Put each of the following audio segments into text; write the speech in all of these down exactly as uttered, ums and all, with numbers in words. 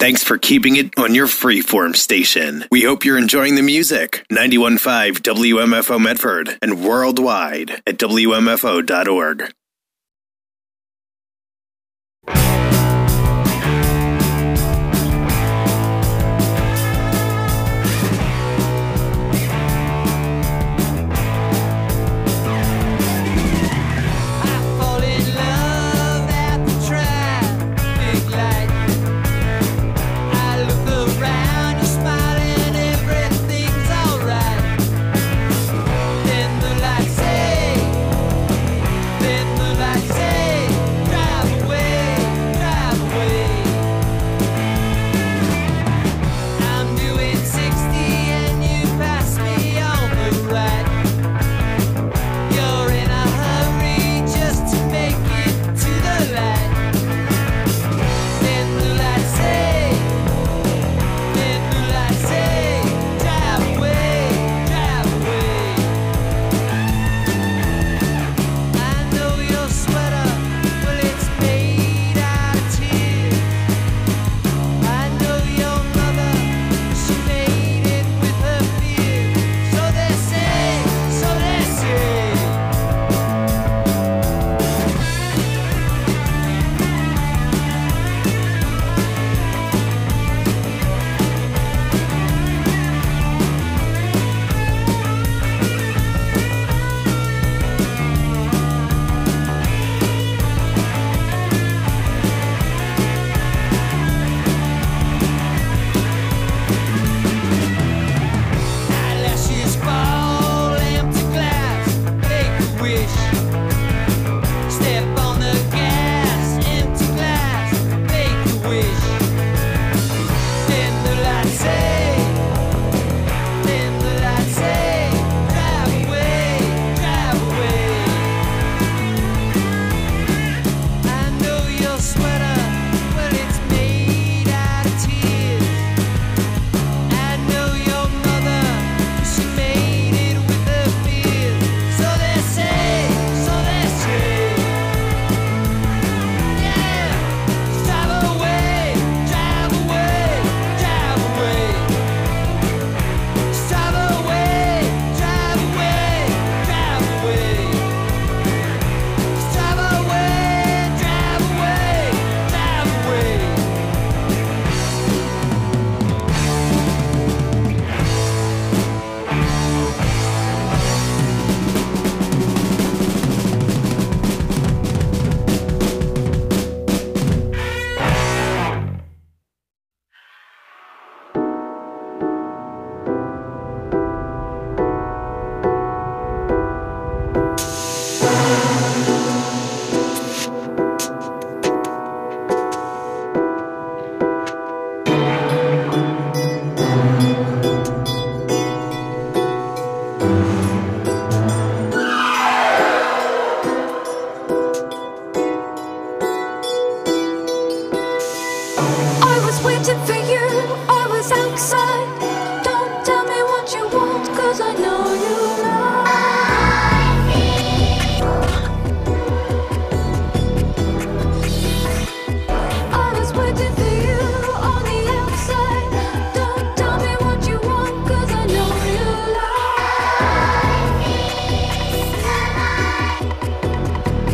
Thanks for keeping it on your freeform station. We hope you're enjoying the music. ninety-one point five W M F O Medford and worldwide at W M F O dot org.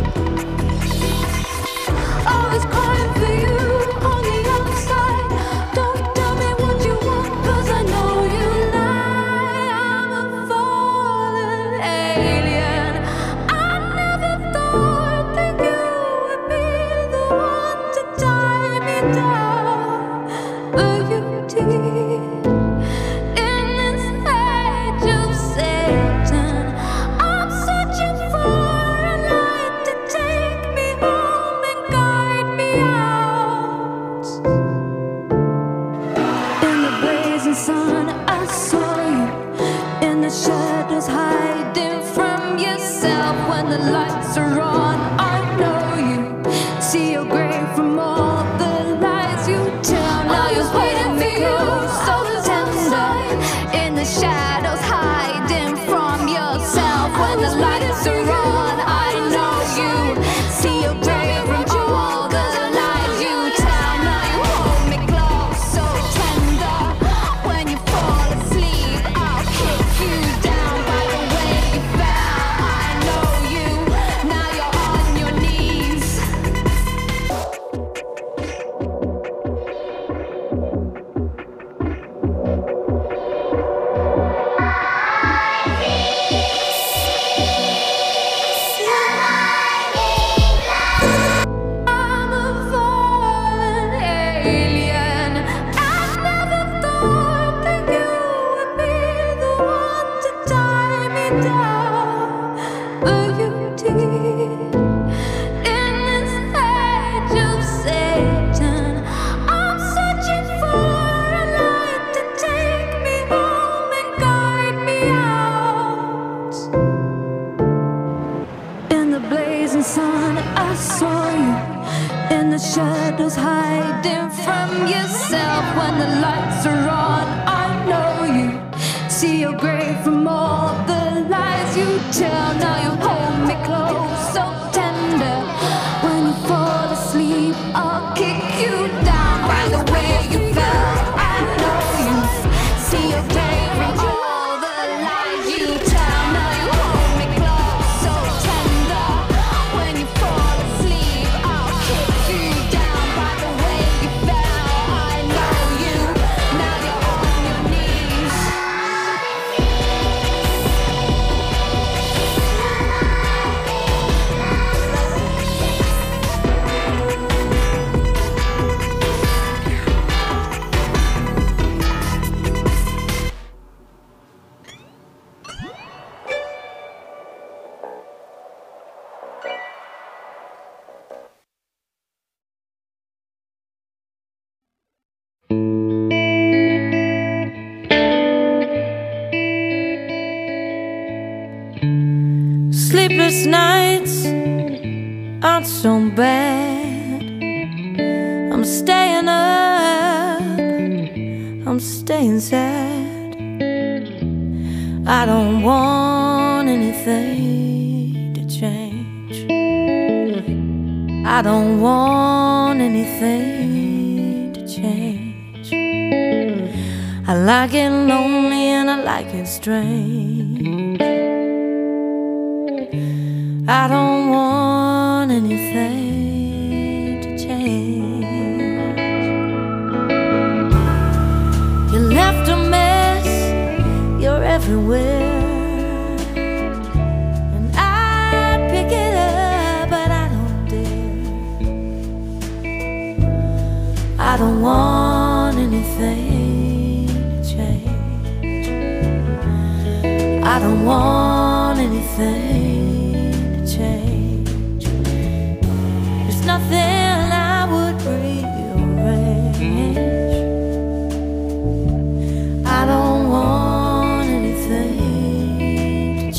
I was crying for you on the outside. sun, I saw you in the shadows, hiding from yourself. When the lights are on, I know you see your grave from all the lies you tell. Now you hold me close, so tender. When you fall asleep, I'll kick you down. By the way you fell, I know you see your grave from all the lies you tell. Now you hold me close, so tender. When you fall asleep, I'll kick you down. By the way you fell, I know you. Now you're on your knees. Sleepless nights aren't so bad. I'm staying up, I'm staying sad. I don't want anything to change. I don't want anything to change. I like it lonely and I like it strange. I don't want anything to change. You left a mess, you're everywhere, and I'd pick it up, but I don't dare. I don't want anything to change. I don't want anything change. There's nothing I would rearrange. I don't want anything to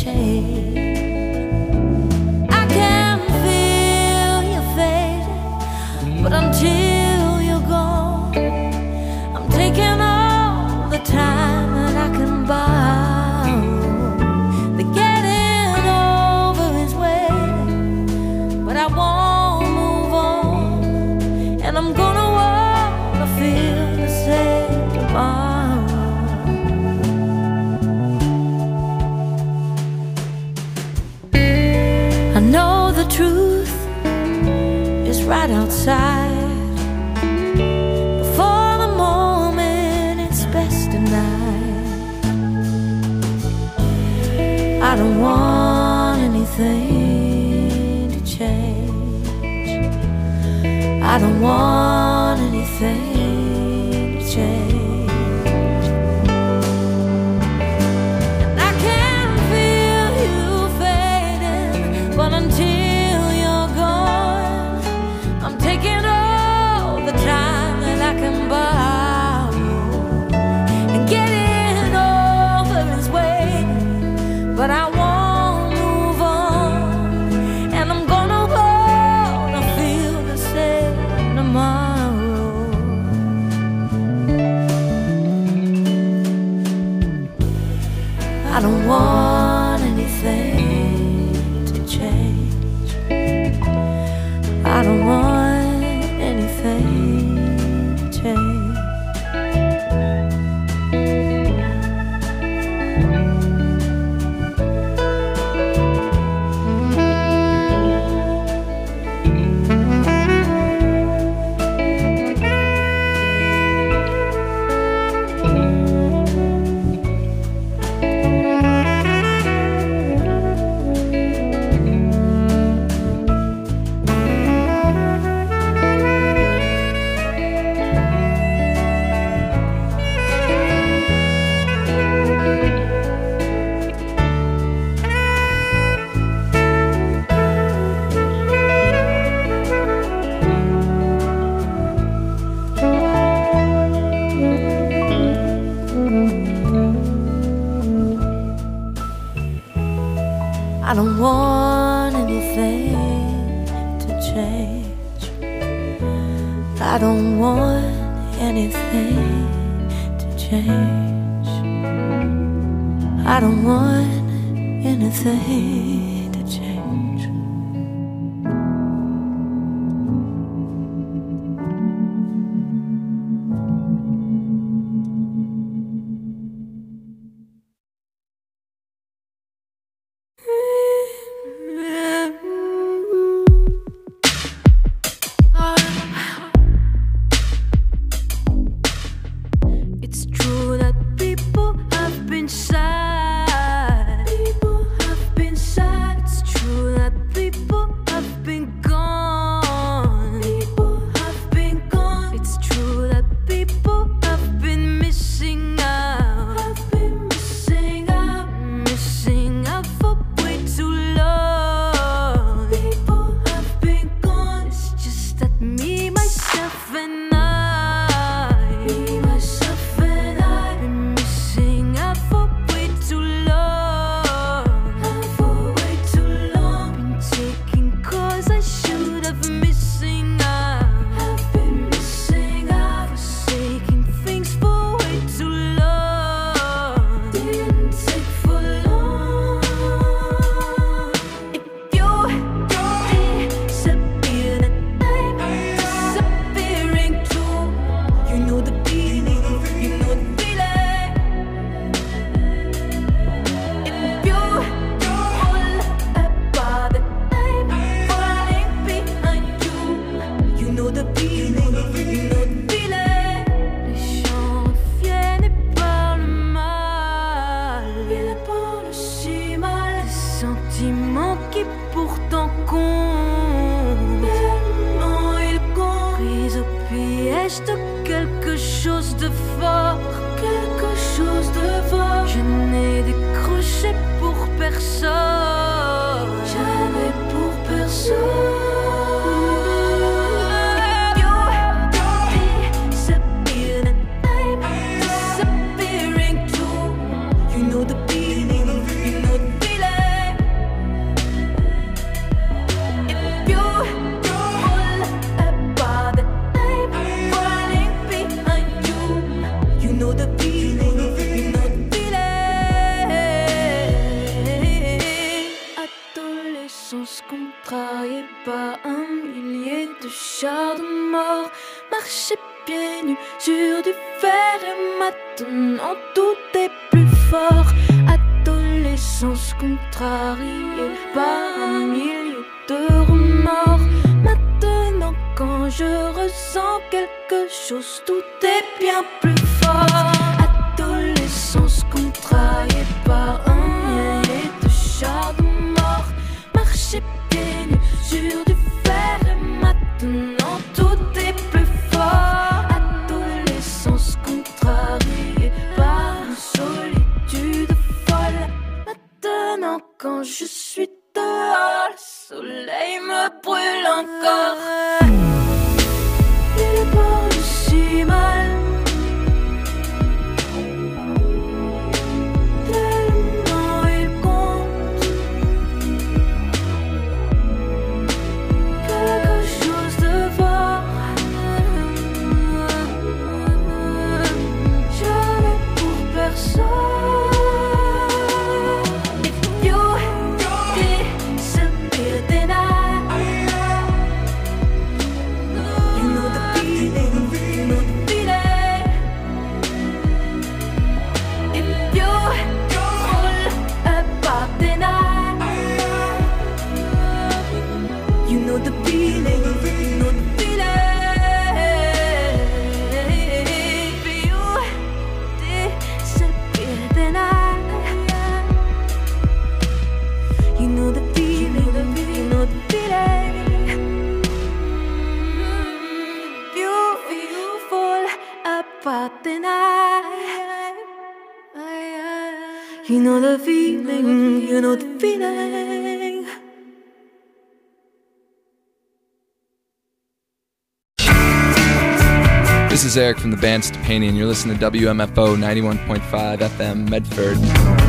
change. I can feel you fading, but until you're gone, I'm taking all the time that I can borrow. The getting over is waiting, but I won't move on, and I'm gonna wanna feel the same tomorrow. I know the truth is right outside. Before the moment, it's best denied. I don't want anything to change. I don't want anything to change. And I can feel you fading, but until you're gone, I'm taking all the time that I can borrow. And getting over is waiting, but I won't move on, and I'm gonna wanna feel the same tomorrow. I don't want anything to change. I don't want anything to change. I don't want anything change. I don't want anything to change. I don't want anything to change. It's true that people have been sad. People have been sad. It's true that people have been gone. People have been gone. It's true that people have been missing out. Have been missing out. Missing out for way too long. People have been gone. It's just that me, myself, and I. Me, myself, and I. Been missing out for way too long. For way too long. Been taking cause I should have missing out. Have been missing out. Forsaking things for way too long. Didn't take for long. If you disappear, then I'm disappearing too. You know the feeling, you know the feeling. If you fall apart, then I'm falling behind you. You know the feeling, you know the feeling. Les gens reviennent et parlent mal. Ils parlent si mal. Des sentiments qui pourtant comptent. Tellement ils comptent. Pris au piège de quelque chose de fort. Quelque chose de fort. Je n'ai décroché pour personne. Jamais pour personne. You disappear, then I'm disappearing too. You know the feeling, you know the feeling. If you fall apart, then I'm falling behind you. You know the feeling, you know the feeling. Adolescence contrariée par un millier de chars de mort. Marcher pieds nus sur du fer et maintenant tout est plus fort. Adolescence contrariée par un millier de remords. Maintenant quand je ressens quelque chose, tout est bien plus fort. Adolescence contrariée par un millier de chars de mort. Marcher pieds nus sur du fer et maintenant tout est plus fort. Adolescence contrariée par une solitude folle. Maintenant quand je suis dehors, le soleil me brûle encore. Il parle si mal. Tellement il compte. Quelque chose de fort. Jamais pour personne. If you disappear, then I. You know the feeling, you know the feeling. If you fall apart, then I. You know the feeling, you know the feeling. If you disappear, then I. You know the feeling, you know the feeling. If you, you fall apart, then I. You know the feeling, you know the feeling. This is Eric from the band Stepanian. You're listening to W M F O ninety-one point five F M Medford.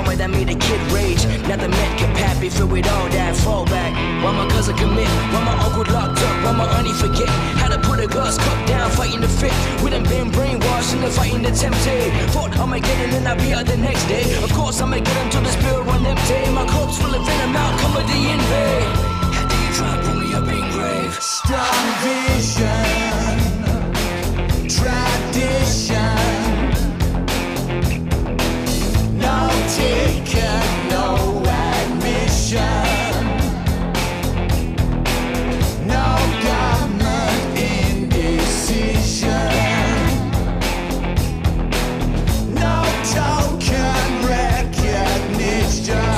drama that made a kid rage. Now the men can happy, filled with all that fallback. Why my cousin commit? Why my uncle locked up? Why my auntie forget how to put a glass cup down, fighting the fit? We done been brainwashed and the fighting the tempted. Thought I'ma get in and I'll be out the next day. Of course I'ma get into the spirit run empty. My corpse full of venom, outcome of the invade. How do you try to pull me up in grave? Strong vision, tradition. No taker, no admission. No government indecision. No token recognition.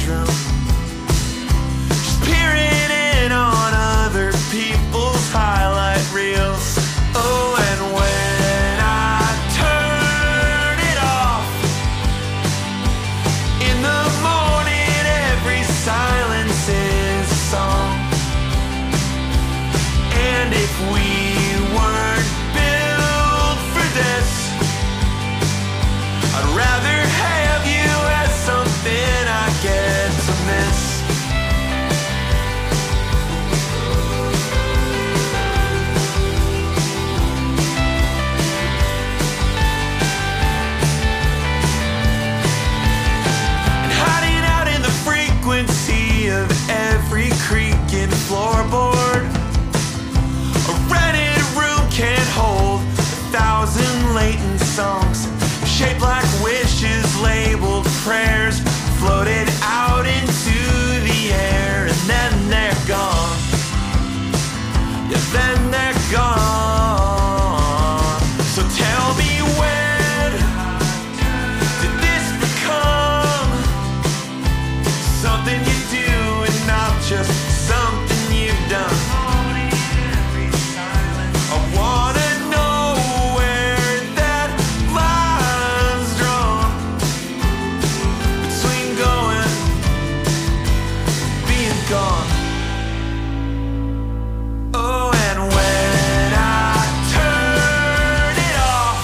bedroom, just peering in on other people's highlight reels. Oh, and when I turn it off in the morning, every silence is a song. And if we weren't built for this, I'd rather have you as something I get to miss. And hiding out in the frequency of every creak and floorboard, a rented room can't hold a thousand latent songs, shaped like wishes, labeled prayers, floated out into the air, and then they're gone. Yeah, then they're gone. So tell me, when did this become something you do and not just something you've done? I wanna know where that line's drawn between going and being gone. Oh, and when I turn it off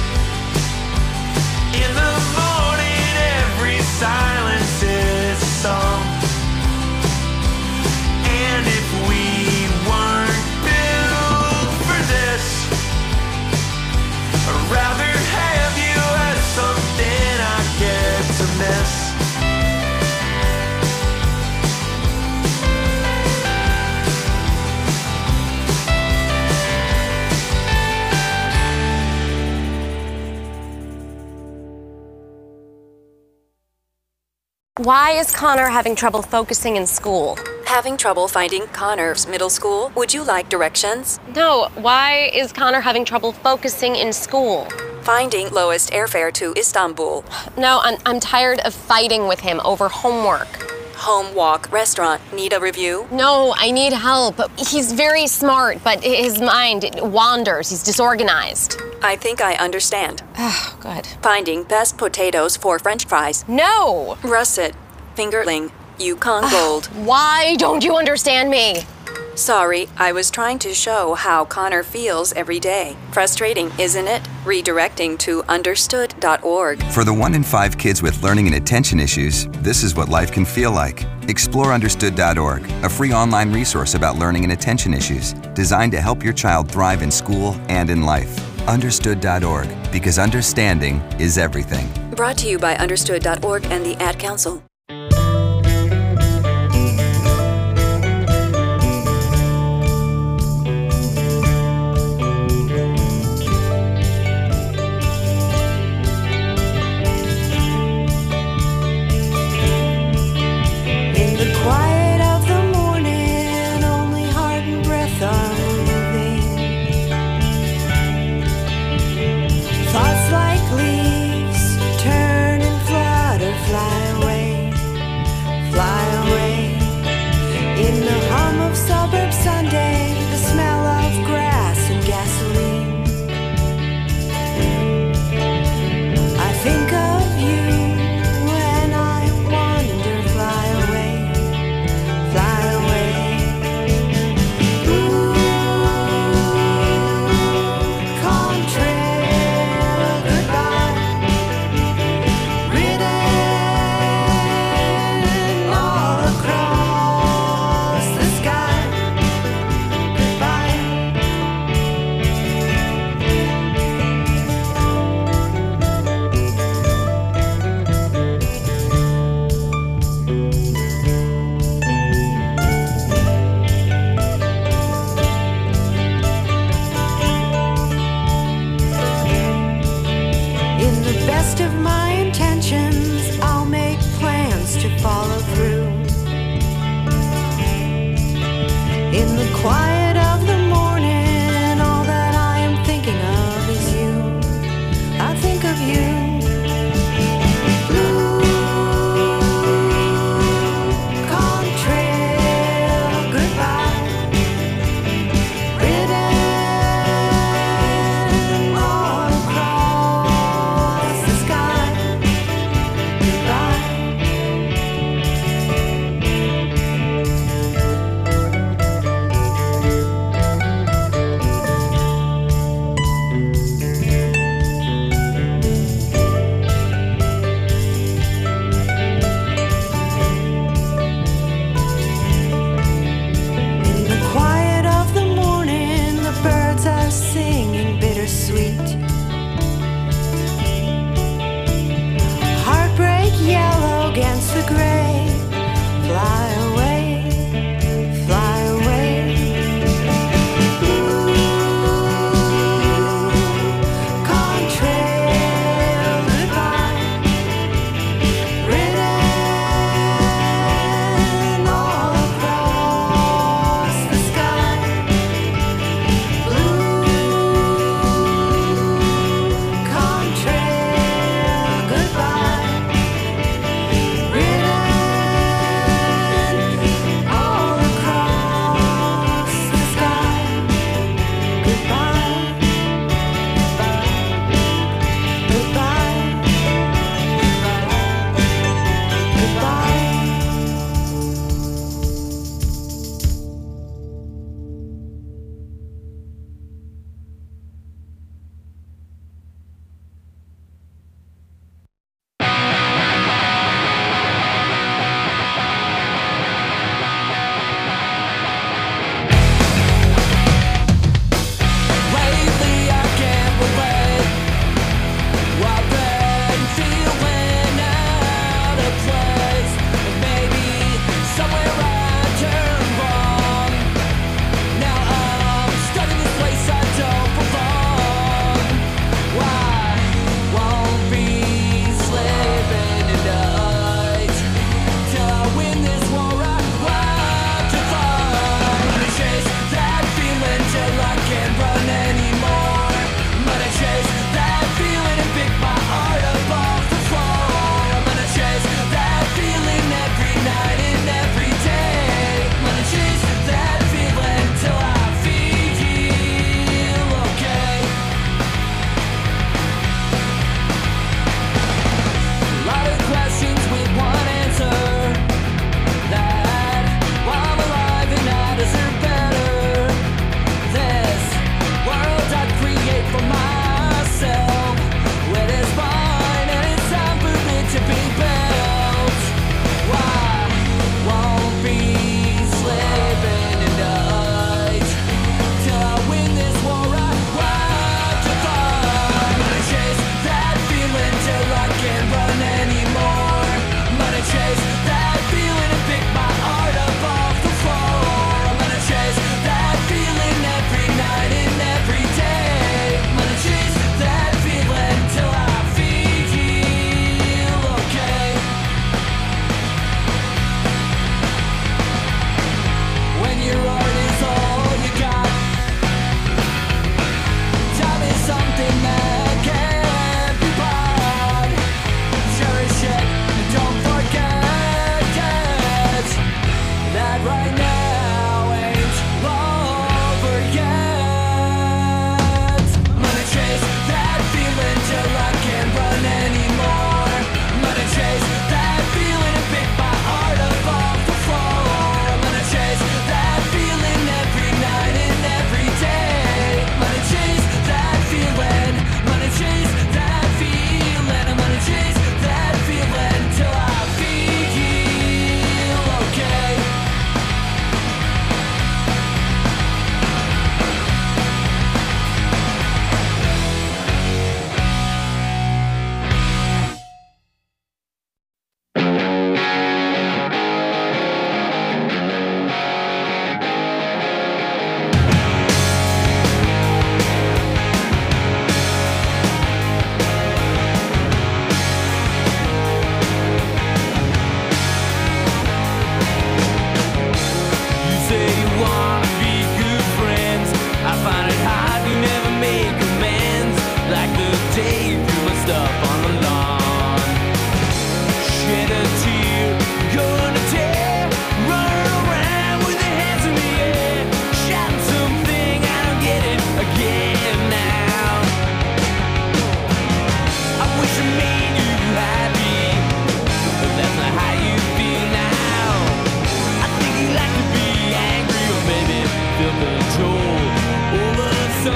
in the morning, every silence is a song. And if we weren't built for this, I'd rather have you as something I get to miss. Why is Connor having trouble focusing in school? Having trouble finding Connor's middle school? Would you like directions? No, why is Connor having trouble focusing in school? Finding lowest airfare to Istanbul. No, I'm, I'm tired of fighting with him over homework. Home walk restaurant. Need a review? No, I need help. He's very smart, but his mind wanders. He's disorganized. I think I understand. Oh, good. Finding best potatoes for French fries. No! Russet. Fingerling. Yukon Gold. Why don't you understand me? Sorry, I was trying to show how Connor feels every day. Frustrating, isn't it? Redirecting to understood dot org. For the one in five kids with learning and attention issues, this is what life can feel like. Explore understood dot org, a free online resource about learning and attention issues, designed to help your child thrive in school and in life. understood dot org, because understanding is everything. Brought to you by understood dot org and the Ad Council. In the quiet of the morning, only heart and breath are moving. Thoughts like leaves turn and flutter, fly away.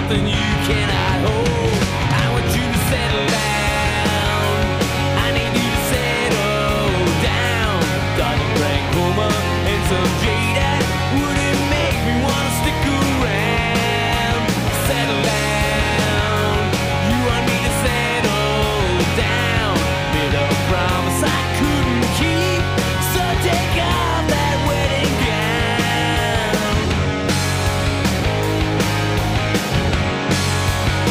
something you cannot hold. I want you to settle down. I need you to settle down. Got a Frank Homer and some Jada. Would it make me wanna stick around? Settle down. You want me to settle down? Made a promise I couldn't keep. So take off that wedding gown.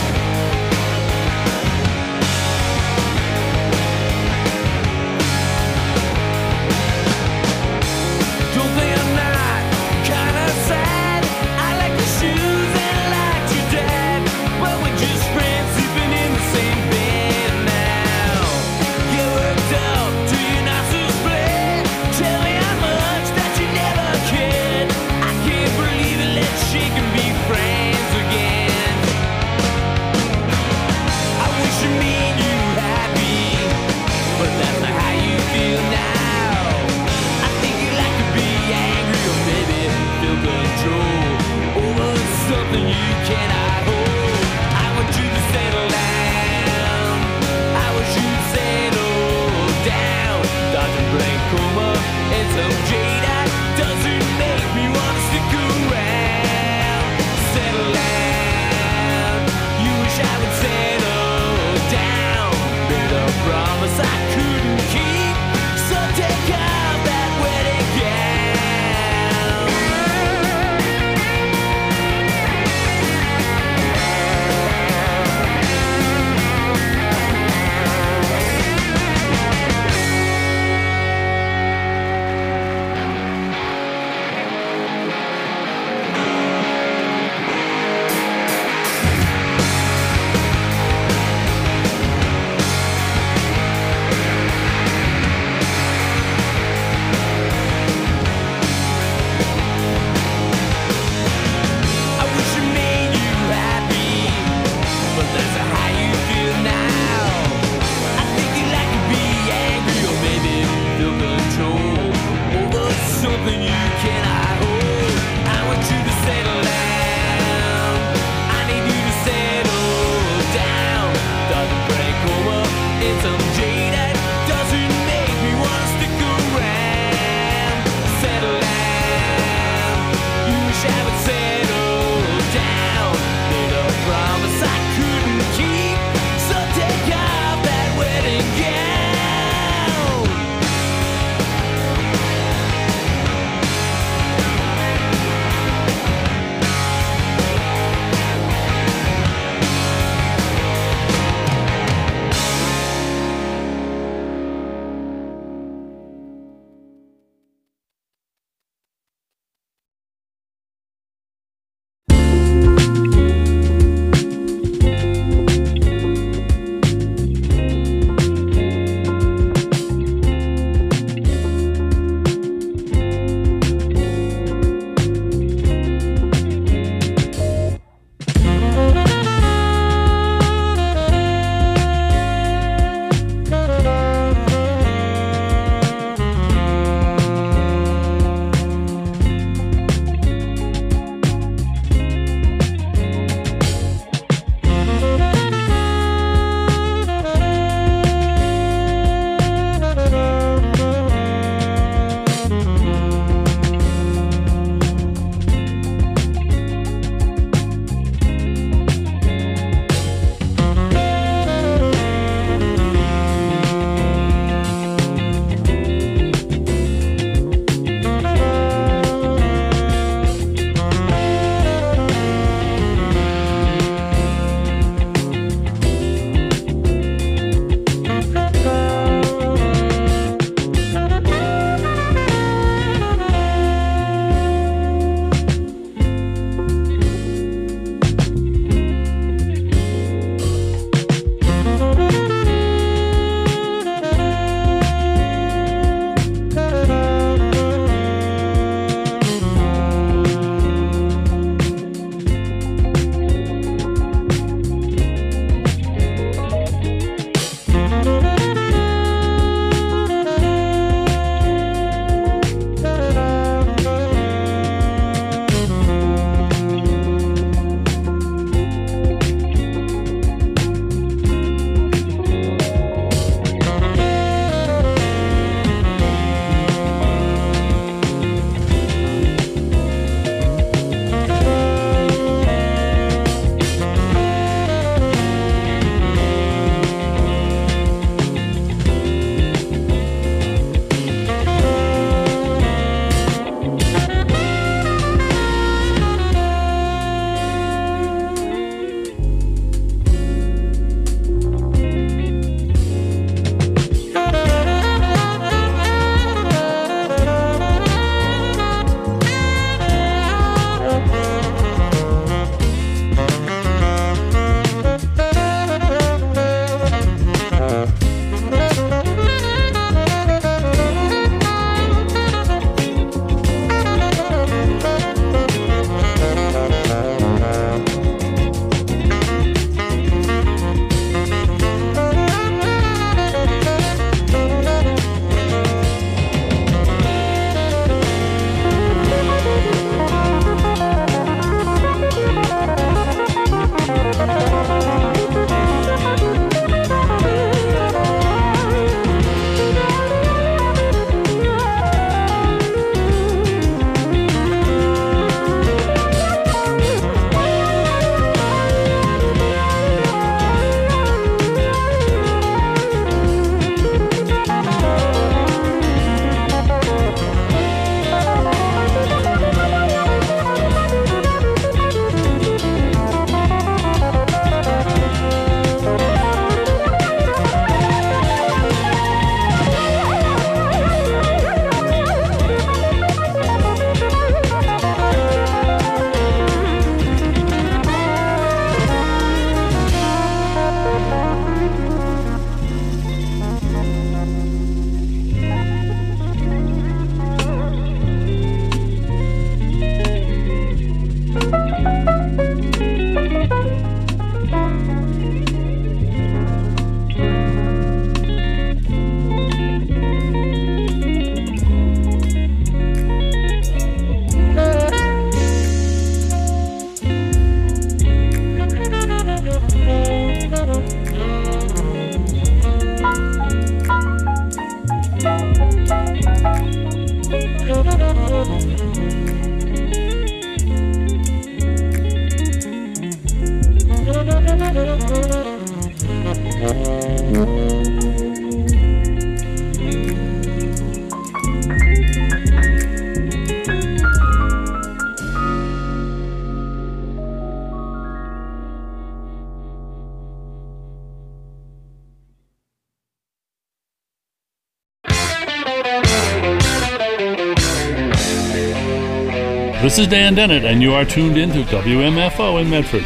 This is Dan Dennett, and you are tuned in to W M F O in Medford.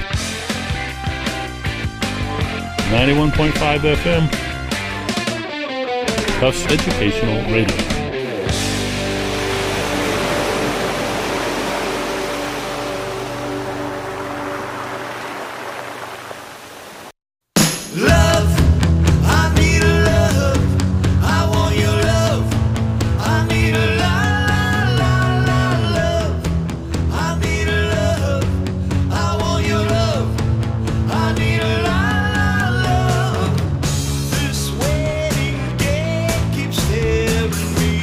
ninety-one point five F M. Tufts Educational Radio. This wedding day keeps staring me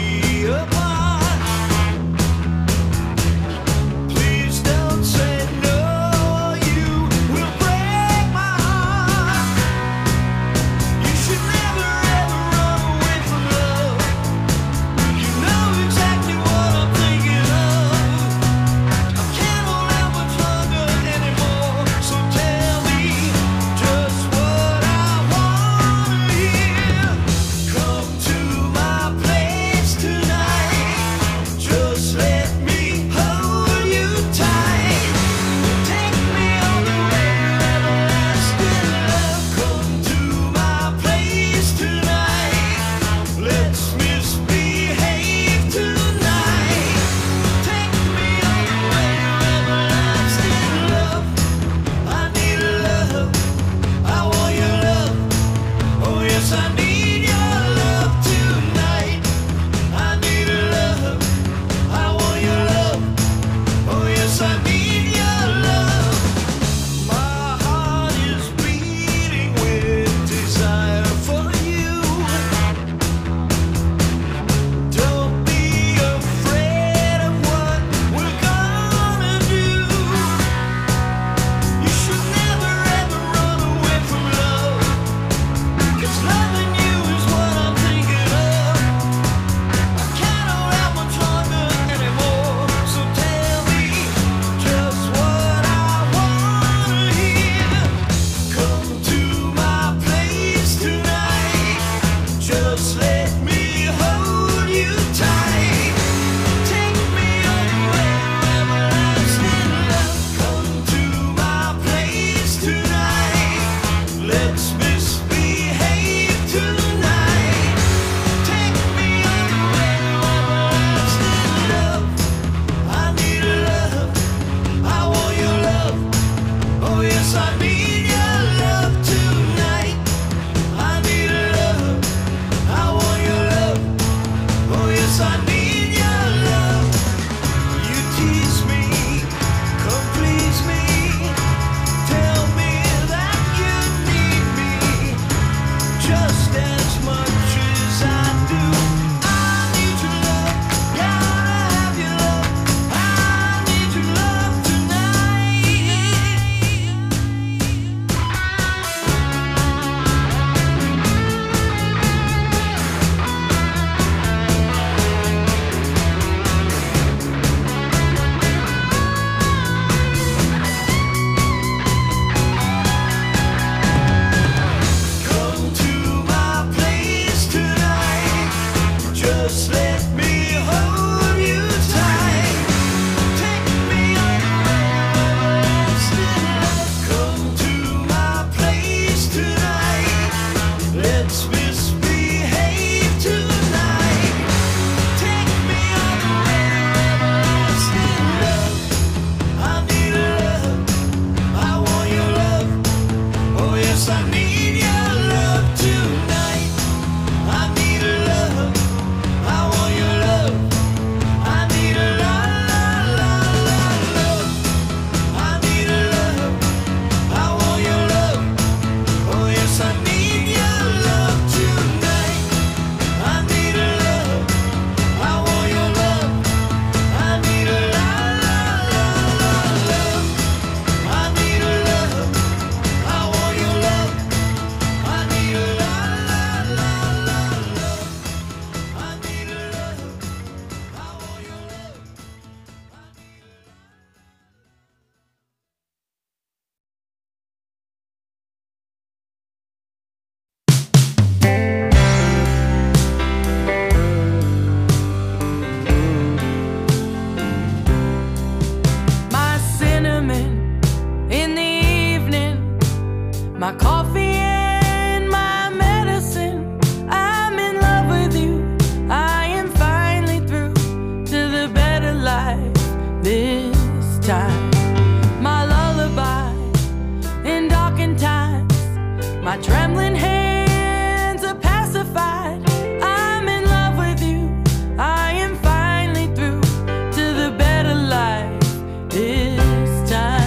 life this time. My lullaby in darkened times, my trembling hands are pacified. I'm in love with you, I am finally through to the better life this time.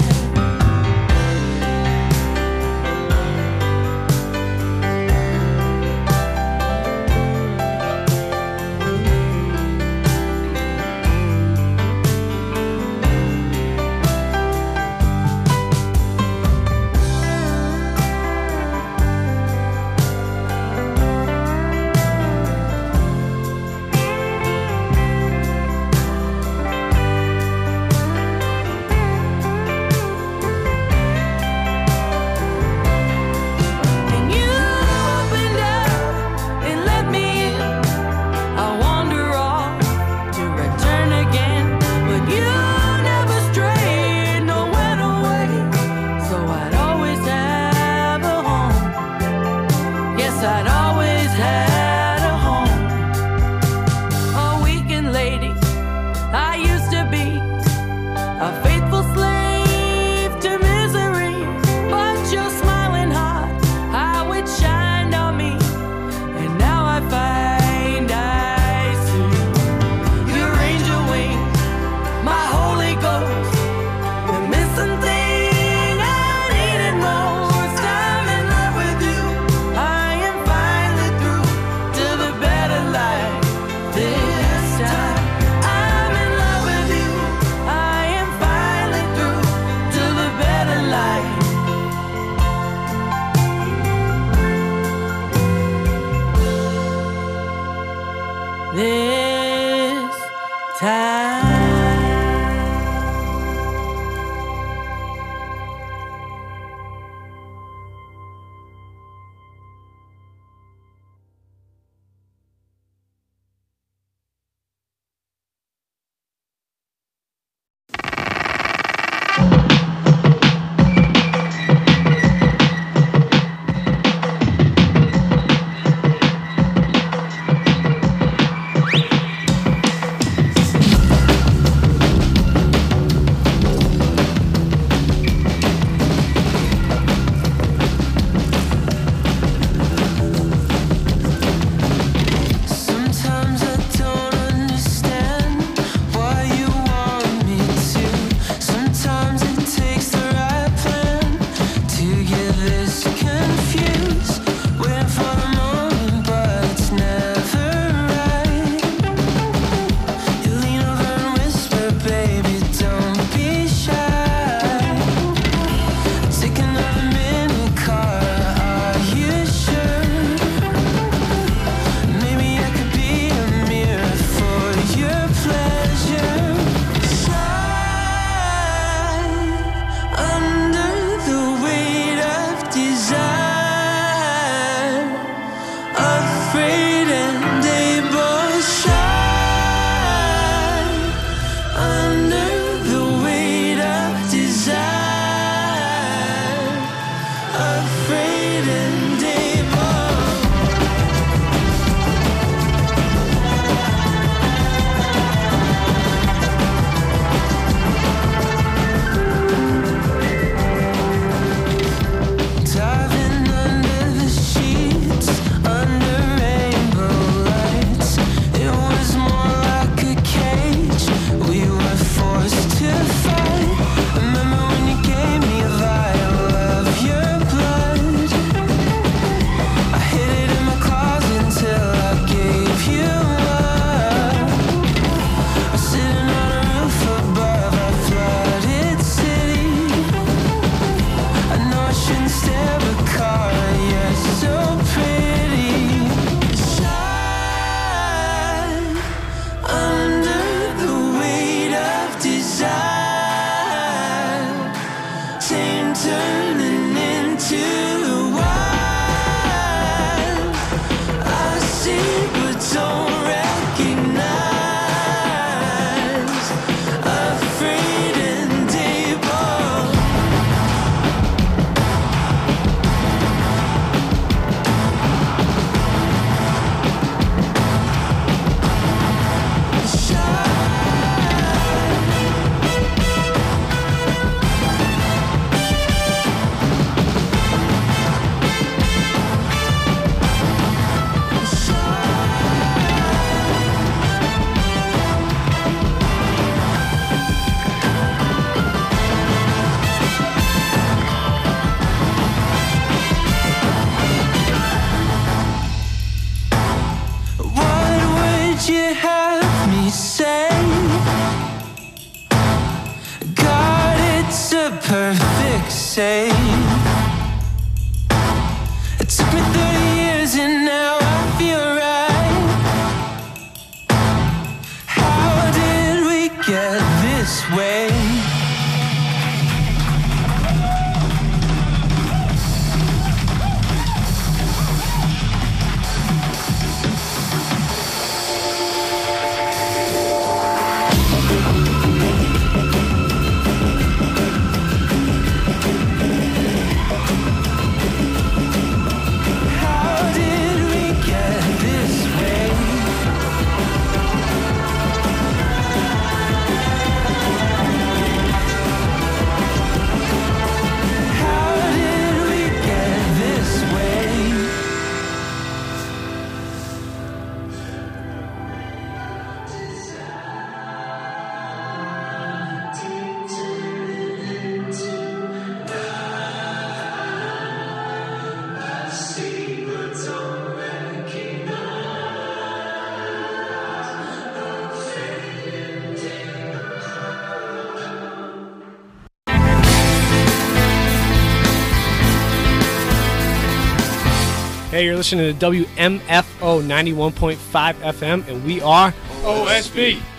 say. It took me thirty years and now I feel right. How did we get this way? Hey, you're listening to W M F O ninety-one point five F M, and we are O S B.